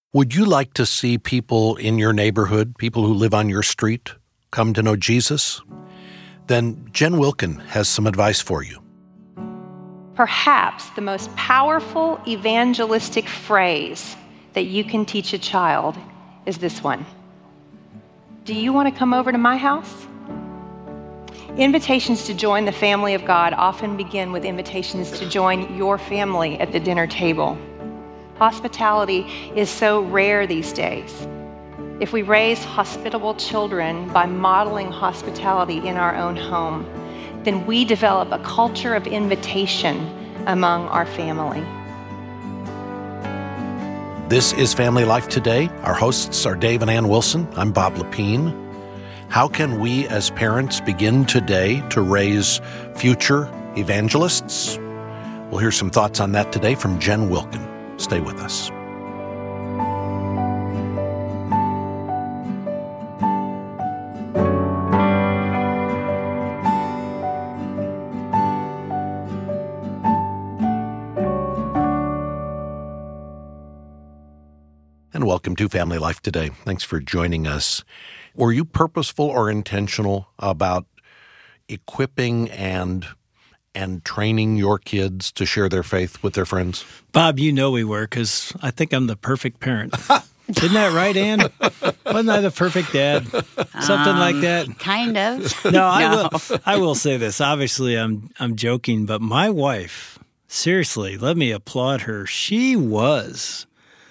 Would you like to see people in your neighborhood, people who live on your street, come to know Jesus? Then Jen Wilkin has some advice for you. Perhaps the most powerful evangelistic phrase that you can teach a child is this one. Do you want to come over to my house? Invitations to join the family of God often begin with invitations to join your family at the dinner table. Hospitality is so rare these days. If we raise hospitable children by modeling hospitality in our own home, then we develop a culture of invitation among our family. This is Family Life Today. Our hosts are Dave and Ann Wilson. I'm Bob Lepine. How can we as parents begin today to raise future evangelists? We'll hear some thoughts on that today from Jen Wilkin. Stay with us. And welcome to Family Life Today. Thanks for joining us. Were you purposeful or intentional about equipping and training your kids to share their faith with their friends? Bob, you know we were, because I think I'm the perfect parent. Isn't that right, Ann? Wasn't I the perfect dad? Something like that? Kind of. No, I will say this. Obviously, I'm joking, but my wife, seriously, let me applaud her. She was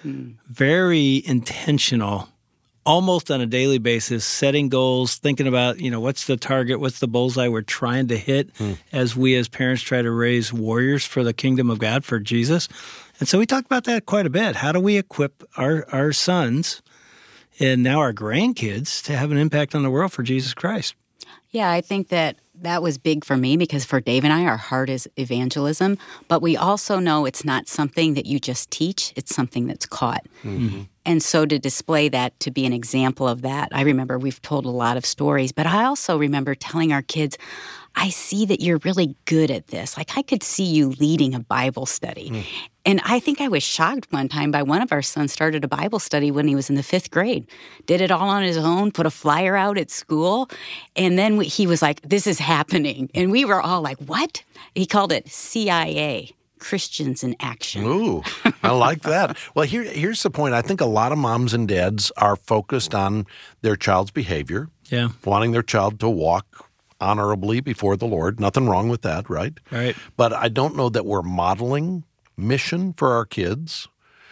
very intentional, almost on a daily basis, setting goals, thinking about, what's the target, what's the bullseye we're trying to hit as we as parents try to raise warriors for the kingdom of God, for Jesus. And so we talked about that quite a bit. How do we equip our sons and now our grandkids to have an impact on the world for Jesus Christ? Yeah, I think that was big for me because for Dave and I, our heart is evangelism. But we also know it's not something that you just teach. It's something that's caught. Mm-hmm. And so to display that, to be an example of that, I remember we've told a lot of stories, but I also remember telling our kids, I see that you're really good at this. Like, I could see you leading a Bible study. And I think I was shocked one time by one of our sons started a Bible study when he was in the 5th grade. Did it all on his own, put a flyer out at school. And then he was like, this is happening. And we were all like, what? He called it CIA. Christians in Action. Ooh, I like that. Well, here's the point. I think a lot of moms and dads are focused on their child's behavior, wanting their child to walk honorably before the Lord. Nothing wrong with that, right? Right. But I don't know that we're modeling mission for our kids,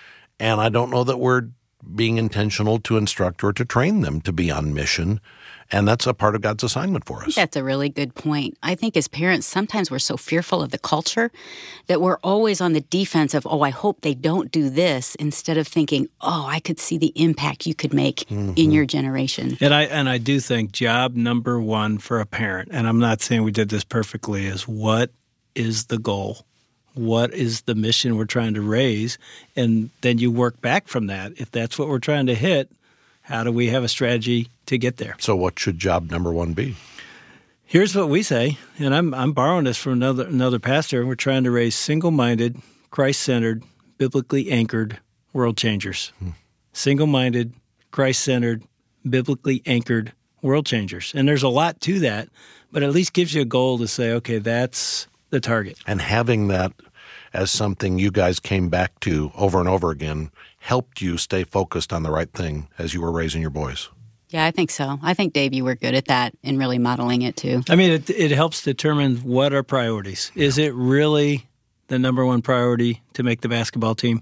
and I don't know that we're being intentional to instruct or to train them to be on mission. And that's a part of God's assignment for us. That's a really good point. I think as parents, sometimes we're so fearful of the culture that we're always on the defense of, I hope they don't do this, instead of thinking, I could see the impact you could make in your generation. And I do think job number one for a parent, and I'm not saying we did this perfectly, is what is the goal? What is the mission we're trying to raise? And then you work back from that. If that's what we're trying to hit, how do we have a strategy to get there? So what should job number one be? Here's what we say, and I'm borrowing this from another pastor. We're trying to raise single-minded, Christ-centered, biblically anchored world changers. Single-minded, Christ-centered, biblically anchored world changers. And there's a lot to that, but at least gives you a goal to say, okay, that's the target. And having that as something you guys came back to over and over again helped you stay focused on the right thing as you were raising your boys. Yeah, I think so. I think, Dave, you were good at that and really modeling it too. I mean, it helps determine what are priorities. Is it really the number one priority to make the basketball team?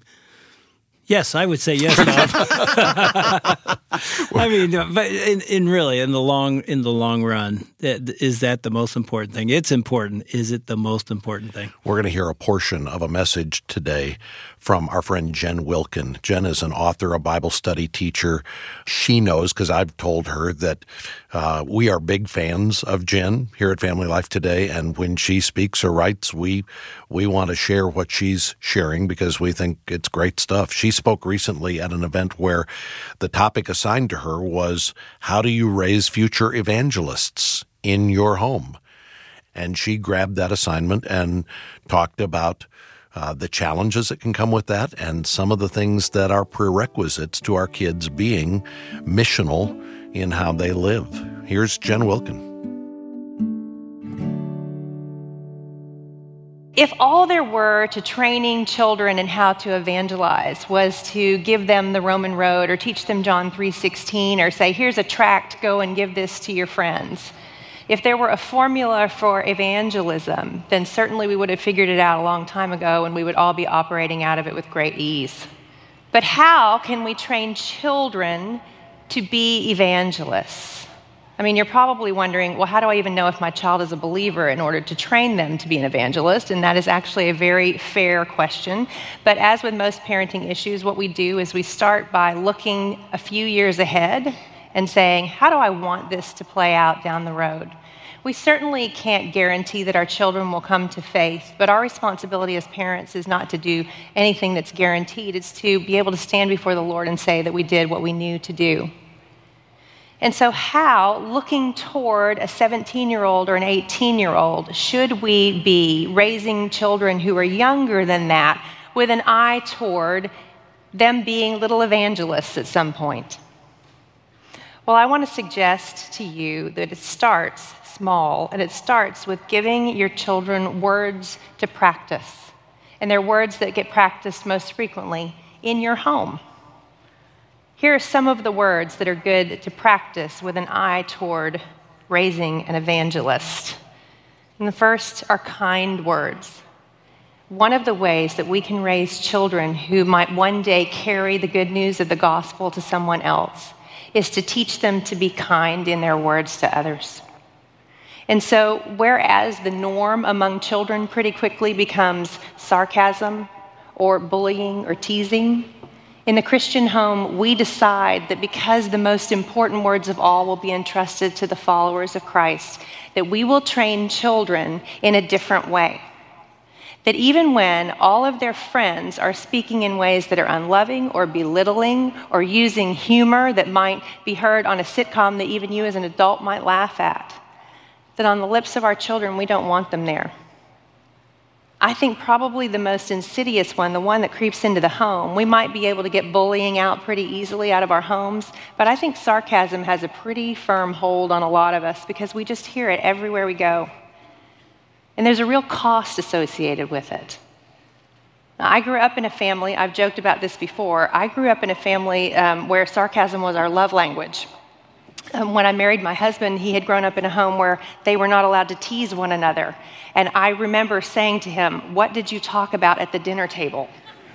Yes, I would say yes, Bob. I mean, but in the long run, is that the most important thing? It's important. Is it the most important thing? We're going to hear a portion of a message today from our friend Jen Wilkin. Jen is an author, a Bible study teacher. She knows, because I've told her, that we are big fans of Jen here at Family Life Today, and when she speaks or writes, we want to share what she's sharing because we think it's great stuff. She spoke recently at an event where the topic assigned to her was, how do you raise future evangelists in your home? And she grabbed that assignment and talked about the challenges that can come with that, and some of the things that are prerequisites to our kids being missional in how they live. Here's Jen Wilkin. If all there were to training children in how to evangelize was to give them the Roman road or teach them John 3:16 or say, here's a tract, go and give this to your friends. If there were a formula for evangelism, then certainly we would have figured it out a long time ago and we would all be operating out of it with great ease. But how can we train children to be evangelists? I mean, you're probably wondering, well, how do I even know if my child is a believer in order to train them to be an evangelist? And that is actually a very fair question. But as with most parenting issues, what we do is we start by looking a few years ahead and saying, how do I want this to play out down the road? We certainly can't guarantee that our children will come to faith, but our responsibility as parents is not to do anything that's guaranteed. It's to be able to stand before the Lord and say that we did what we knew to do. And so how, looking toward a 17-year-old or an 18-year-old, should we be raising children who are younger than that with an eye toward them being little evangelists at some point? Well, I want to suggest to you that it starts small, and it starts with giving your children words to practice. And they're words that get practiced most frequently in your home. Here are some of the words that are good to practice with an eye toward raising an evangelist. And the first are kind words. One of the ways that we can raise children who might one day carry the good news of the gospel to someone else is to teach them to be kind in their words to others. And so, whereas the norm among children pretty quickly becomes sarcasm or bullying or teasing, in the Christian home, we decide that because the most important words of all will be entrusted to the followers of Christ, that we will train children in a different way. That even when all of their friends are speaking in ways that are unloving or belittling or using humor that might be heard on a sitcom that even you as an adult might laugh at, that on the lips of our children, we don't want them there. I think probably the most insidious one, the one that creeps into the home, we might be able to get bullying out pretty easily out of our homes, but I think sarcasm has a pretty firm hold on a lot of us because we just hear it everywhere we go. And there's a real cost associated with it. Now, I grew up in a family, I've joked about this before, I grew up in a family where sarcasm was our love language. When I married my husband, he had grown up in a home where they were not allowed to tease one another. And I remember saying to him, "What did you talk about at the dinner table?"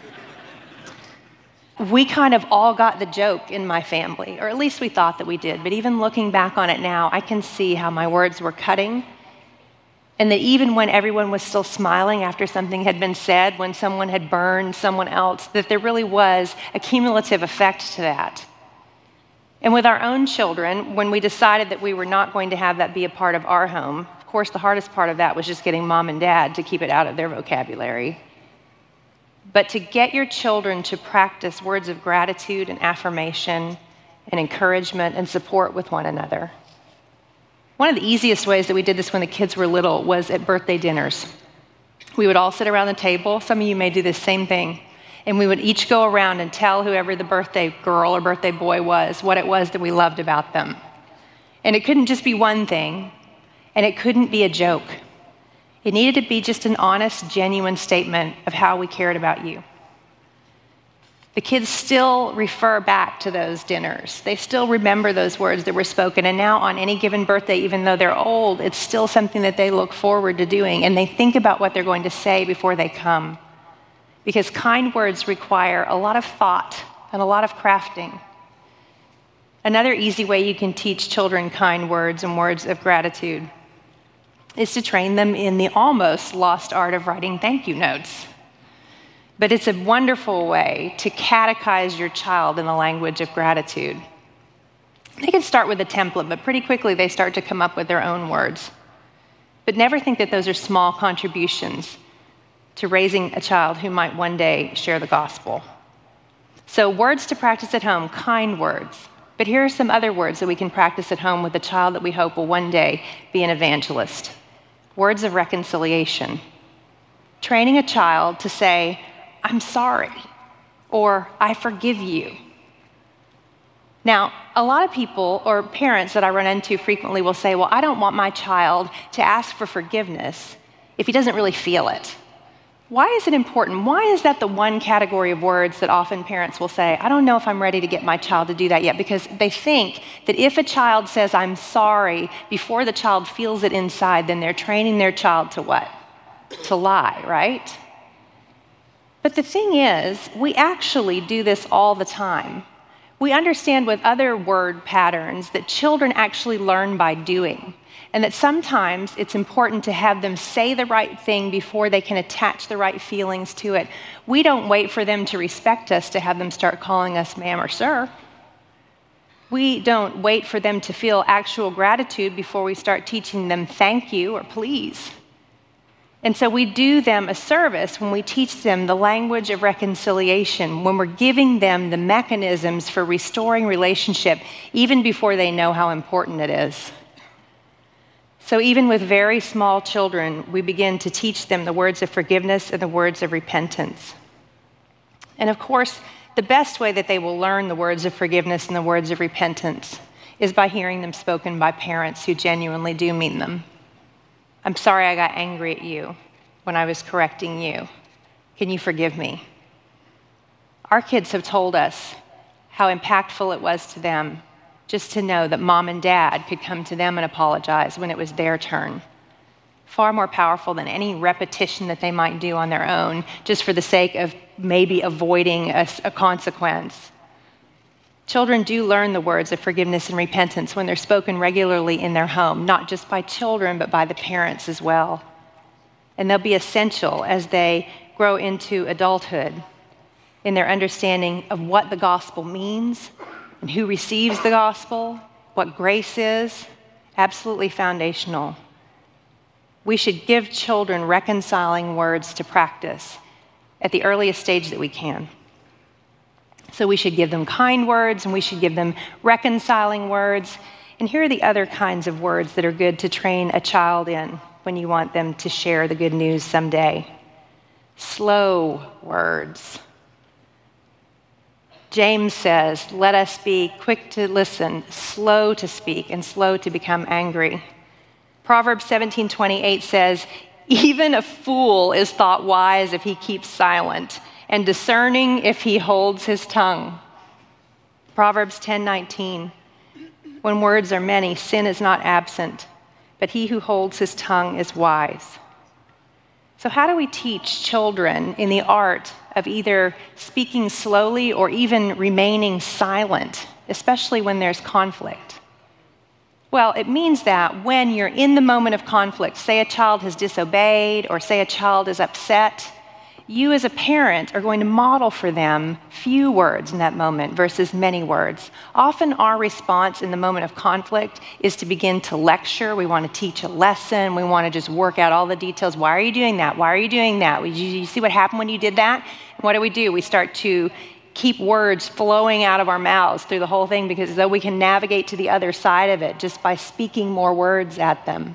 We kind of all got the joke in my family, or at least we thought that we did. But even looking back on it now, I can see how my words were cutting. And that even when everyone was still smiling after something had been said, when someone had burned someone else, that there really was a cumulative effect to that. And with our own children, when we decided that we were not going to have that be a part of our home, of course, the hardest part of that was just getting mom and dad to keep it out of their vocabulary. But to get your children to practice words of gratitude and affirmation and encouragement and support with one another. One of the easiest ways that we did this when the kids were little was at birthday dinners. We would all sit around the table. Some of you may do this same thing. And we would each go around and tell whoever the birthday girl or birthday boy was what it was that we loved about them. And it couldn't just be one thing, and it couldn't be a joke. It needed to be just an honest, genuine statement of how we cared about you. The kids still refer back to those dinners. They still remember those words that were spoken. And now on any given birthday, even though they're old, it's still something that they look forward to doing. And they think about what they're going to say before they come. Because kind words require a lot of thought and a lot of crafting. Another easy way you can teach children kind words and words of gratitude is to train them in the almost lost art of writing thank you notes. But it's a wonderful way to catechize your child in the language of gratitude. They can start with a template, but pretty quickly they start to come up with their own words. But never think that those are small contributions to raising a child who might one day share the gospel. So words to practice at home, kind words. But here are some other words that we can practice at home with a child that we hope will one day be an evangelist. Words of reconciliation. training a child to say, "I'm sorry," or "I forgive you." Now, a lot of people or parents that I run into frequently will say, "Well, I don't want my child to ask for forgiveness if he doesn't really feel it." Why is it important? Why is that the one category of words that often parents will say, "I don't know if I'm ready to get my child to do that yet," because they think that if a child says, "I'm sorry," before the child feels it inside, then they're training their child to what? To lie, right? But the thing is, we actually do this all the time. We understand with other word patterns that children actually learn by doing, and that sometimes it's important to have them say the right thing before they can attach the right feelings to it. We don't wait for them to respect us to have them start calling us ma'am or sir. We don't wait for them to feel actual gratitude before we start teaching them thank you or please. And so we do them a service when we teach them the language of reconciliation, when we're giving them the mechanisms for restoring relationship even before they know how important it is. So even with very small children, we begin to teach them the words of forgiveness and the words of repentance. And of course, the best way that they will learn the words of forgiveness and the words of repentance is by hearing them spoken by parents who genuinely do mean them. "I'm sorry I got angry at you when I was correcting you. Can you forgive me?" Our kids have told us how impactful it was to them just to know that mom and dad could come to them and apologize when it was their turn. Far more powerful than any repetition that they might do on their own, just for the sake of maybe avoiding a consequence. Children do learn the words of forgiveness and repentance when they're spoken regularly in their home, not just by children, but by the parents as well. And they'll be essential as they grow into adulthood in their understanding of what the gospel means and who receives the gospel, what grace is. Absolutely foundational. We should give children reconciling words to practice at the earliest stage that we can. So we should give them kind words, and we should give them reconciling words. And here are the other kinds of words that are good to train a child in when you want them to share the good news someday. Slow words. James says, "Let us be quick to listen, slow to speak, and slow to become angry." Proverbs 17:28 says, "Even a fool is thought wise if he keeps silent, and discerning if he holds his tongue." Proverbs 10:19, "When words are many, sin is not absent, but he who holds his tongue is wise." So how do we teach children in the art of either speaking slowly or even remaining silent, especially when there's conflict? Well, it means that when you're in the moment of conflict, say a child has disobeyed or say a child is upset, you as a parent are going to model for them few words in that moment versus many words. Often our response in the moment of conflict is to begin to lecture. We want to teach a lesson. We want to just work out all the details. Why are you doing that? Why are you doing that? You see what happened when you did that? And what do? We start to keep words flowing out of our mouths through the whole thing because as though we can navigate to the other side of it just by speaking more words at them.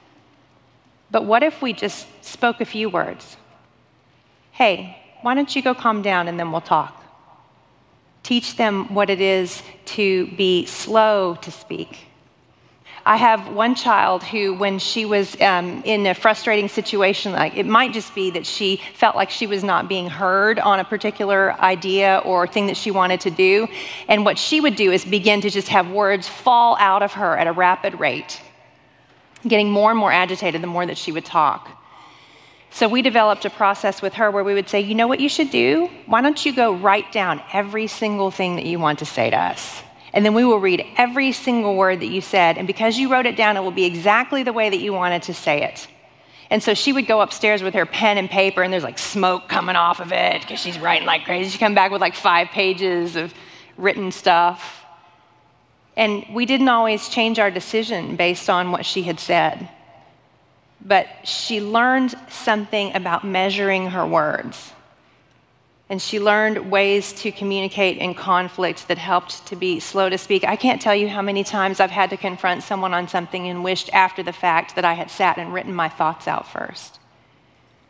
But what if we just spoke a few words? "Hey, why don't you go calm down and then we'll talk." Teach them what it is to be slow to speak. I have one child who, when she was in a frustrating situation, like it might just be that she felt like she was not being heard on a particular idea or thing that she wanted to do. And what she would do is begin to just have words fall out of her at a rapid rate, getting more and more agitated the more that she would talk. So we developed a process with her where we would say, "You know what you should do? Why don't you go write down every single thing that you want to say to us? And then we will read every single word that you said. And because you wrote it down, it will be exactly the way that you wanted to say it." And so she would go upstairs with her pen and paper, and there's like smoke coming off of it because she's writing like crazy. She'd come back with like 5 pages of written stuff. And we didn't always change our decision based on what she had said. But she learned something about measuring her words. And she learned ways to communicate in conflict that helped to be slow to speak. I can't tell you how many times I've had to confront someone on something and wished after the fact that I had sat and written my thoughts out first.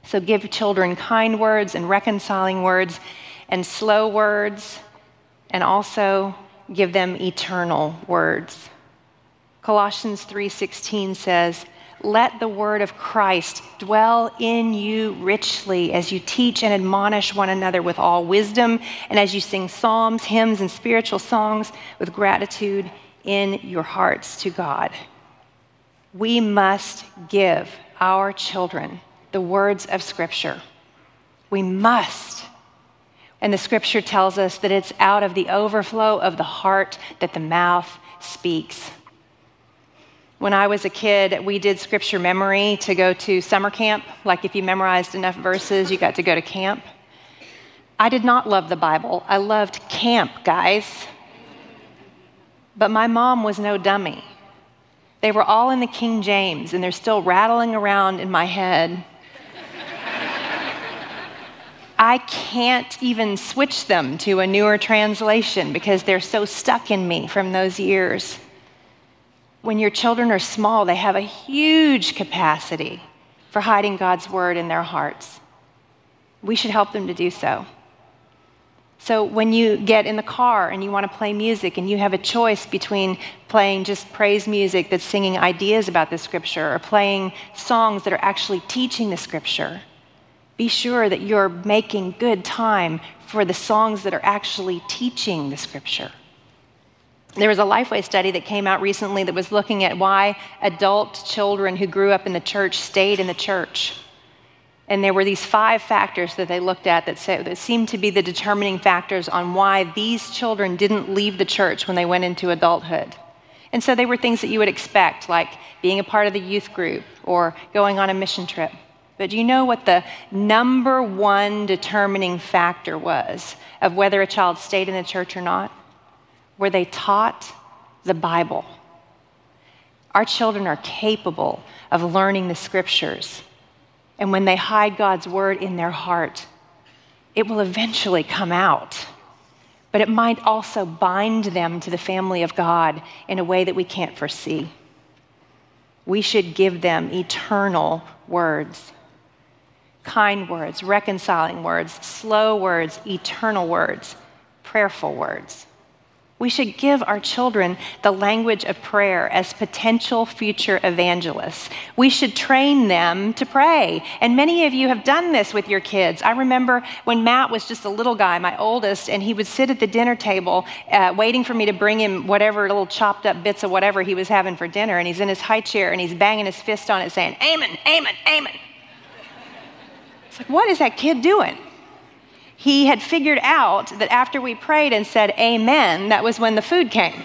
So give children kind words and reconciling words and slow words, and also give them eternal words. Colossians 3:16 says, "Let the word of Christ dwell in you richly as you teach and admonish one another with all wisdom, and as you sing psalms, hymns, and spiritual songs with gratitude in your hearts to God." We must give our children the words of Scripture. We must. And the Scripture tells us that it's out of the overflow of the heart that the mouth speaks. When I was a kid, we did Scripture memory to go to summer camp. Like if you memorized enough verses, you got to go to camp. I did not love the Bible. I loved camp, guys. But my mom was no dummy. They were all in the King James, and they're still rattling around in my head. I can't even switch them to a newer translation because they're so stuck in me from those years. When your children are small, they have a huge capacity for hiding God's word in their hearts. We should help them to do so. So when you get in the car and you want to play music and you have a choice between playing just praise music that's singing ideas about the Scripture or playing songs that are actually teaching the Scripture, be sure that you're making good time for the songs that are actually teaching the Scripture. There was a Lifeway study that came out recently that was looking at why adult children who grew up in the church stayed in the church. And there were these 5 factors that they looked at that seemed to be the determining factors on why these children didn't leave the church when they went into adulthood. And so they were things that you would expect, like being a part of the youth group or going on a mission trip. But do you know what the number one determining factor was of whether a child stayed in the church or not? Were they taught the Bible? Our children are capable of learning the Scriptures. And when they hide God's word in their heart, it will eventually come out. But it might also bind them to the family of God in a way that we can't foresee. We should give them eternal words. Kind words, reconciling words, slow words, eternal words, prayerful words. We should give our children the language of prayer as potential future evangelists. We should train them to pray. And many of you have done this with your kids. I remember when Matt was just a little guy, my oldest, and he would sit at the dinner table waiting for me to bring him whatever little chopped up bits of whatever he was having for dinner. And he's in his high chair and he's banging his fist on it saying, "Amen, amen, amen." It's like, what is that kid doing? He had figured out that after we prayed and said amen, that was when the food came.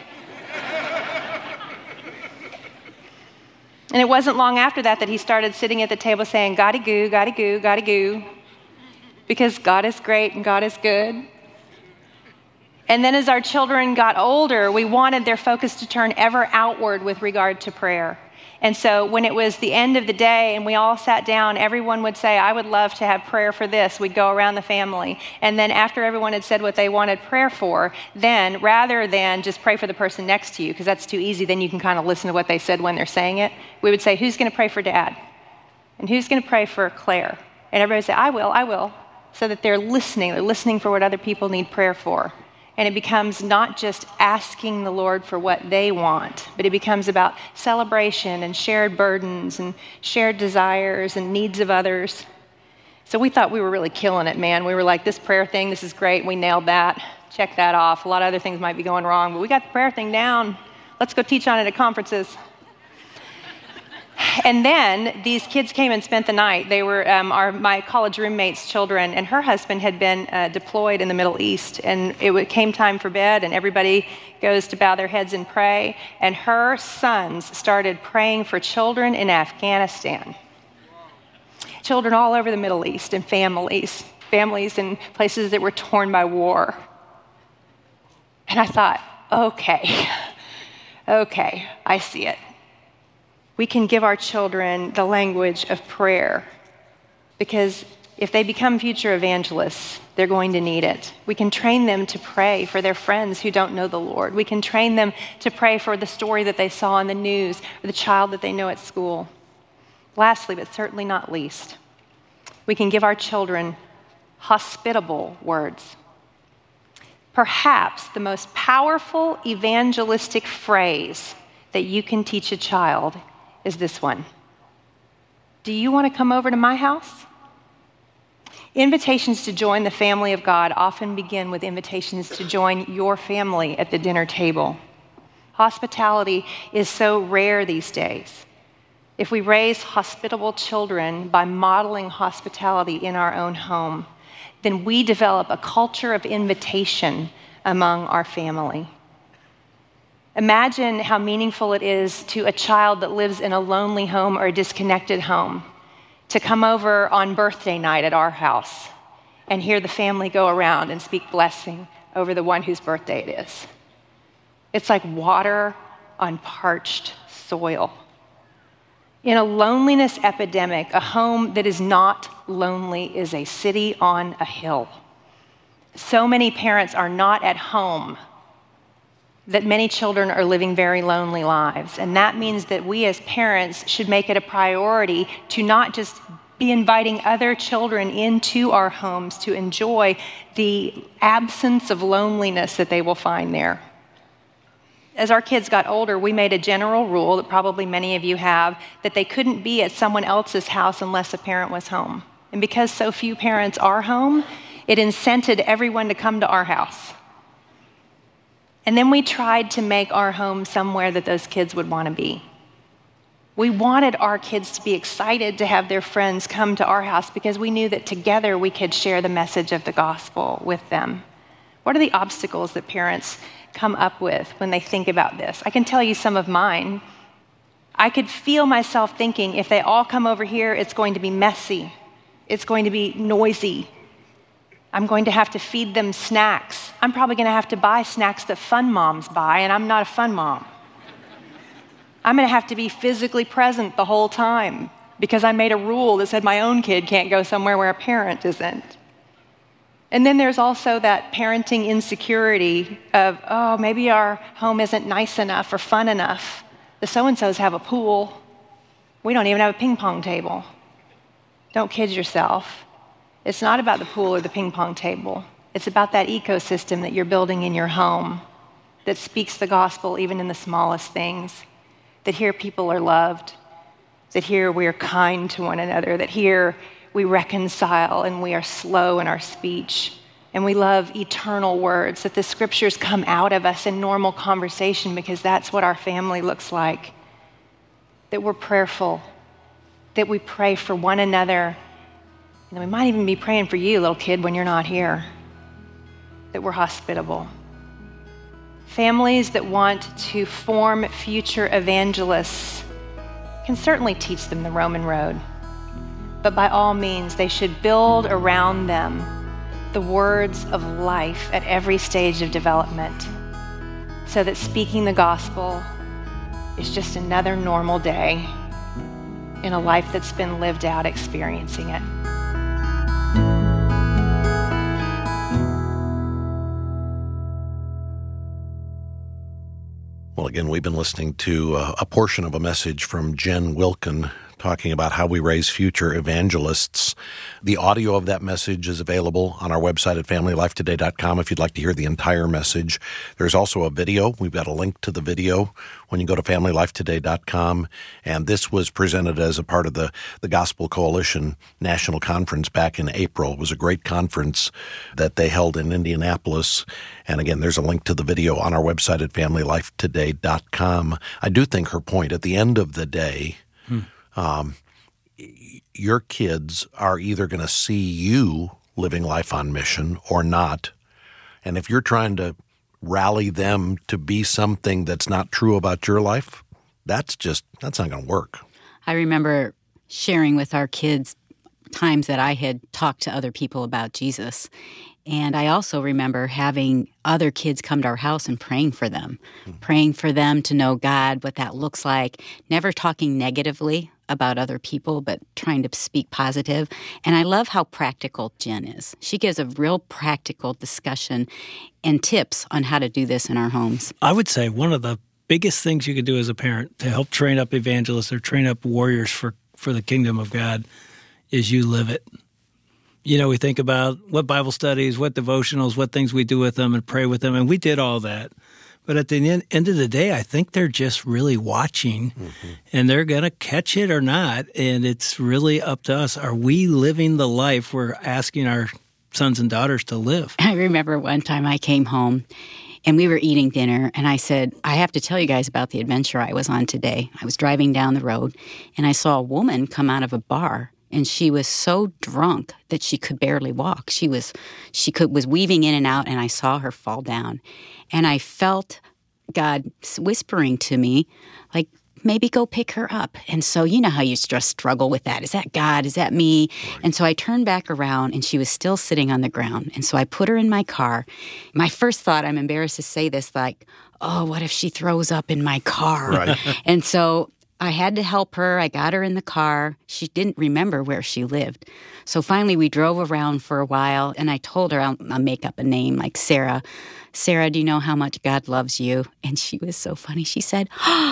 And it wasn't long after that he started sitting at the table saying, "Gotta goo, gotta goo, gotta goo," because God is great and God is good. And then as our children got older, we wanted their focus to turn ever outward with regard to prayer. And so when it was the end of the day and we all sat down, everyone would say, "I would love to have prayer for this." We'd go around the family. And then after everyone had said what they wanted prayer for, then rather than just pray for the person next to you, because that's too easy, then you can kind of listen to what they said when they're saying it, we would say, "Who's going to pray for Dad? And who's going to pray for Claire?" And everybody would say, I will, so that they're listening for what other people need prayer for. And it becomes not just asking the Lord for what they want, but it becomes about celebration and shared burdens and shared desires and needs of others. So we thought we were really killing it, man. We were like, this prayer thing, this is great. We nailed that. Check that off. A lot of other things might be going wrong, but we got the prayer thing down. Let's go teach on it at conferences. And then these kids came and spent the night. They were my college roommate's children, and her husband had been deployed in the Middle East. And it came time for bed, and everybody goes to bow their heads and pray. And her sons started praying for children in Afghanistan. Children all over the Middle East and families in places that were torn by war. And I thought, okay, I see it. We can give our children the language of prayer because if they become future evangelists, they're going to need it. We can train them to pray for their friends who don't know the Lord. We can train them to pray for the story that they saw on the news or the child that they know at school. Lastly, but certainly not least, We can give our children hospitable words. Perhaps the most powerful evangelistic phrase that you can teach a child is this one. Do you want to come over to my house? Invitations to join the family of God often begin with invitations to join your family at the dinner table. Hospitality is so rare these days. If we raise hospitable children by modeling hospitality in our own home, then we develop a culture of invitation among our family. Imagine how meaningful it is to a child that lives in a lonely home or a disconnected home to come over on birthday night at our house and hear the family go around and speak blessing over the one whose birthday it is. It's like water on parched soil. In a loneliness epidemic, a home that is not lonely is a city on a hill. So many parents are not at home that many children are living very lonely lives. And that means that we as parents should make it a priority to not just be inviting other children into our homes to enjoy the absence of loneliness that they will find there. As our kids got older, we made a general rule that probably many of you have, that they couldn't be at someone else's house unless a parent was home. And because so few parents are home, it incented everyone to come to our house. And then we tried to make our home somewhere that those kids would want to be. We wanted our kids to be excited to have their friends come to our house because we knew that together we could share the message of the gospel with them. What are the obstacles that parents come up with when they think about this? I can tell you some of mine. I could feel myself thinking, if they all come over here, it's going to be messy. It's going to be noisy. I'm going to have to feed them snacks. I'm probably going to have to buy snacks that fun moms buy, and I'm not a fun mom. I'm going to have to be physically present the whole time because I made a rule that said my own kid can't go somewhere where a parent isn't. And then there's also that parenting insecurity of, oh, maybe our home isn't nice enough or fun enough. The so-and-sos have a pool. We don't even have a ping pong table. Don't kid yourself. It's not about the pool or the ping pong table. It's about that ecosystem that you're building in your home that speaks the gospel even in the smallest things, that here people are loved, that here we are kind to one another, that here we reconcile and we are slow in our speech, and we love eternal words, that the scriptures come out of us in normal conversation because that's what our family looks like, that we're prayerful, that we pray for one another, and we might even be praying for you, little kid, when you're not here, that we're hospitable. Families that want to form future evangelists can certainly teach them the Roman road, but by all means, they should build around them the words of life at every stage of development so that speaking the gospel is just another normal day in a life that's been lived out experiencing it. Well, again, we've been listening to a portion of a message from Jen Wilkin talking about how we raise future evangelists. The audio of that message is available on our website at familylifetoday.com if you'd like to hear the entire message. There's also a video. We've got a link to the video when you go to familylifetoday.com. And this was presented as a part of the Gospel Coalition National Conference back in April. It was a great conference that they held in Indianapolis. And again, there's a link to the video on our website at familylifetoday.com. I do think her point, at the end of the day, your kids are either going to see you living life on mission or not. And if you're trying to rally them to be something that's not true about your life, that's not going to work. I remember sharing with our kids times that I had talked to other people about Jesus. And I also remember having other kids come to our house and praying for them to know God, what that looks like, never talking negatively about other people, but trying to speak positive. And I love how practical Jen is. She gives a real practical discussion and tips on how to do this in our homes. I would say one of the biggest things you could do as a parent to help train up evangelists or train up warriors for the kingdom of God is you live it. we think about what Bible studies, what devotionals, what things we do with them and pray with them, and we did all that. But at the end of the day, I think they're just really watching, and they're going to catch it or not, and it's really up to us. Are we living the life we're asking our sons and daughters to live? I remember one time I came home, and we were eating dinner, and I said, I have to tell you guys about the adventure I was on today. I was driving down the road, and I saw a woman come out of a bar, and she was so drunk that she could barely walk. She was weaving in and out, and I saw her fall down. And I felt God whispering to me, like, maybe go pick her up. And so you know how you just struggle with that. Is that God? Is that me? Right. And so I turned back around, and she was still sitting on the ground. And so I put her in my car. My first thought, I'm embarrassed to say this, like, oh, what if she throws up in my car? Right. And so I had to help her. I got her in the car. She didn't remember where she lived. So finally we drove around for a while, and I told her, I'll make up a name like Sarah. Sarah, do you know how much God loves you? And she was so funny. She said,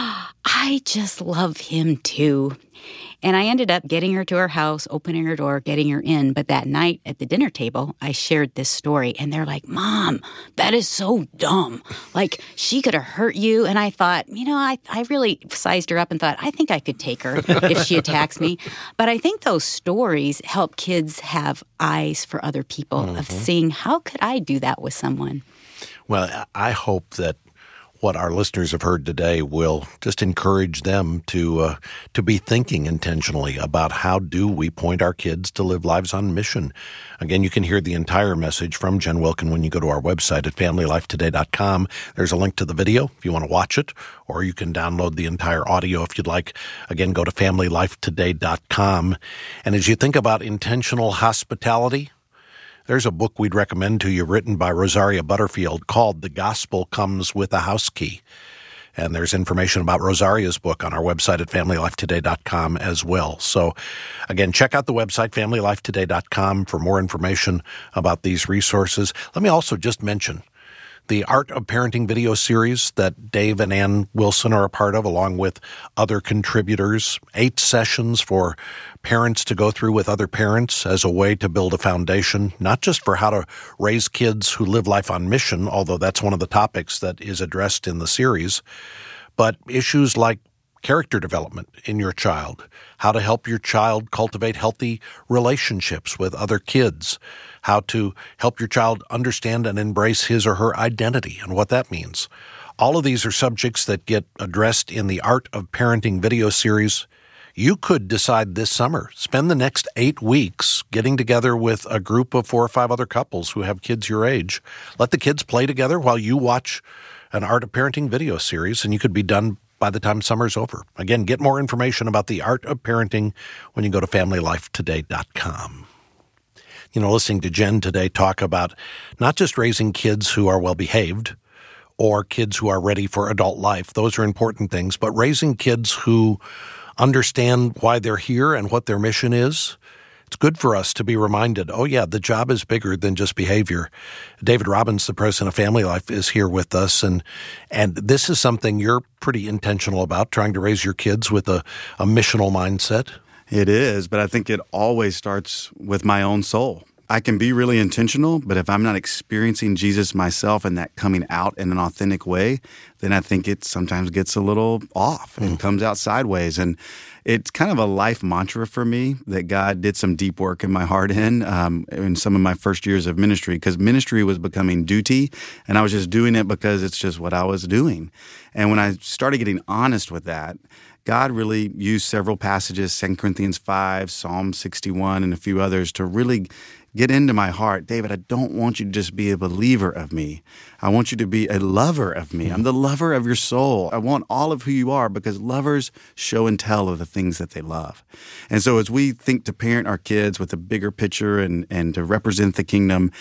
I just love him too. And I ended up getting her to her house, opening her door, getting her in. But that night at the dinner table, I shared this story. And they're like, Mom, that is so dumb. Like, she could have hurt you. And I thought, I really sized her up and thought, I think I could take her if she attacks me. But I think those stories help kids have eyes for other people of seeing, how could I do that with someone? Well, I hope that what our listeners have heard today will just encourage them to be thinking intentionally about how do we point our kids to live lives on mission. Again, you can hear the entire message from Jen Wilkin when you go to our website at familylifetoday.com. There's a link to the video if you want to watch it, or you can download the entire audio if you'd like. Again, go to familylifetoday.com. And as you think about intentional hospitality, there's a book we'd recommend to you written by Rosaria Butterfield called The Gospel Comes with a House Key. And there's information about Rosaria's book on our website at familylifetoday.com as well. So, again, check out the website, familylifetoday.com, for more information about these resources. Let me also just mention the Art of Parenting video series that Dave and Ann Wilson are a part of, along with other contributors. 8 sessions for parents to go through with other parents as a way to build a foundation, not just for how to raise kids who live life on mission, although that's one of the topics that is addressed in the series, but issues like character development in your child, how to help your child cultivate healthy relationships with other kids, how to help your child understand and embrace his or her identity and what that means. All of these are subjects that get addressed in the Art of Parenting video series. You could decide this summer, spend the next 8 weeks getting together with a group of 4 or 5 other couples who have kids your age. Let the kids play together while you watch an Art of Parenting video series, and you could be done by the time summer's over. Again, get more information about the Art of Parenting when you go to familylifetoday.com. Listening to Jen today talk about not just raising kids who are well-behaved or kids who are ready for adult life. Those are important things. But raising kids who understand why they're here and what their mission is. It's good for us to be reminded, oh yeah, the job is bigger than just behavior. David Robbins, the president of Family Life, is here with us, and this is something you're pretty intentional about, trying to raise your kids with a missional mindset. It is, but I think it always starts with my own soul. I can be really intentional, but if I'm not experiencing Jesus myself and that coming out in an authentic way, then I think it sometimes gets a little off and comes out sideways. And it's kind of a life mantra for me that God did some deep work in my heart in some of my first years of ministry, because ministry was becoming duty, and I was just doing it because it's just what I was doing. And when I started getting honest with that, God really used several passages, 2 Corinthians 5, Psalm 61, and a few others to really get into my heart. David, I don't want you to just be a believer of me. I want you to be a lover of me. I'm the lover of your soul. I want all of who you are, because lovers show and tell of the things that they love. And so as we think to parent our kids with a bigger picture and to represent the kingdom,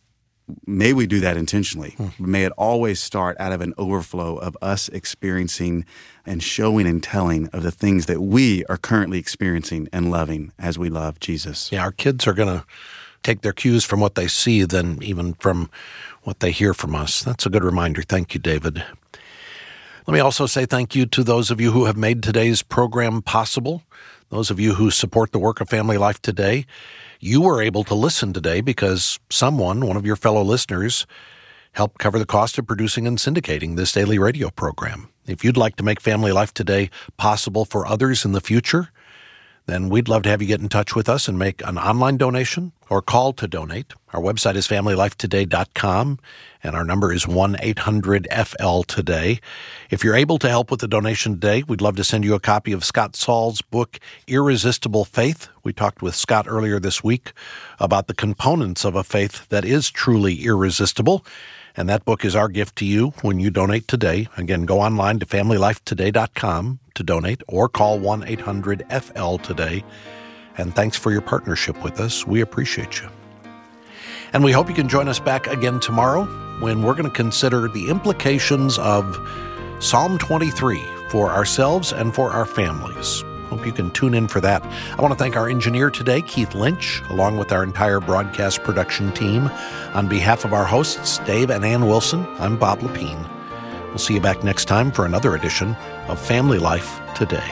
may we do that intentionally. May it always start out of an overflow of us experiencing and showing and telling of the things that we are currently experiencing and loving as we love Jesus. Yeah, our kids are going to take their cues from what they see than even from what they hear from us. That's a good reminder. Thank you, David. Let me also say thank you to those of you who have made today's program possible, those of you who support the work of Family Life Today. You were able to listen today because someone, one of your fellow listeners, helped cover the cost of producing and syndicating this daily radio program. If you'd like to make Family Life Today possible for others in the future, then we'd love to have you get in touch with us and make an online donation or call to donate. Our website is FamilyLifeToday.com, and our number is 1-800-FL-TODAY. If you're able to help with the donation today, we'd love to send you a copy of Scott Saul's book, Irresistible Faith. We talked with Scott earlier this week about the components of a faith that is truly irresistible, and that book is our gift to you when you donate today. Again, go online to FamilyLifeToday.com to donate or call 1-800-FL-TODAY. And thanks for your partnership with us. We appreciate you. And we hope you can join us back again tomorrow when we're going to consider the implications of Psalm 23 for ourselves and for our families. Hope you can tune in for that. I want to thank our engineer today, Keith Lynch, along with our entire broadcast production team. On behalf of our hosts, Dave and Ann Wilson, I'm Bob Lepine. We'll see you back next time for another edition of Family Life Today.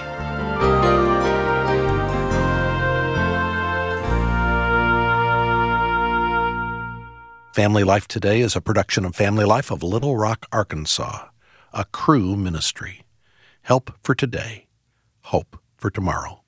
Family Life Today is a production of Family Life of Little Rock, Arkansas, a Cru ministry. Help for today, hope for tomorrow.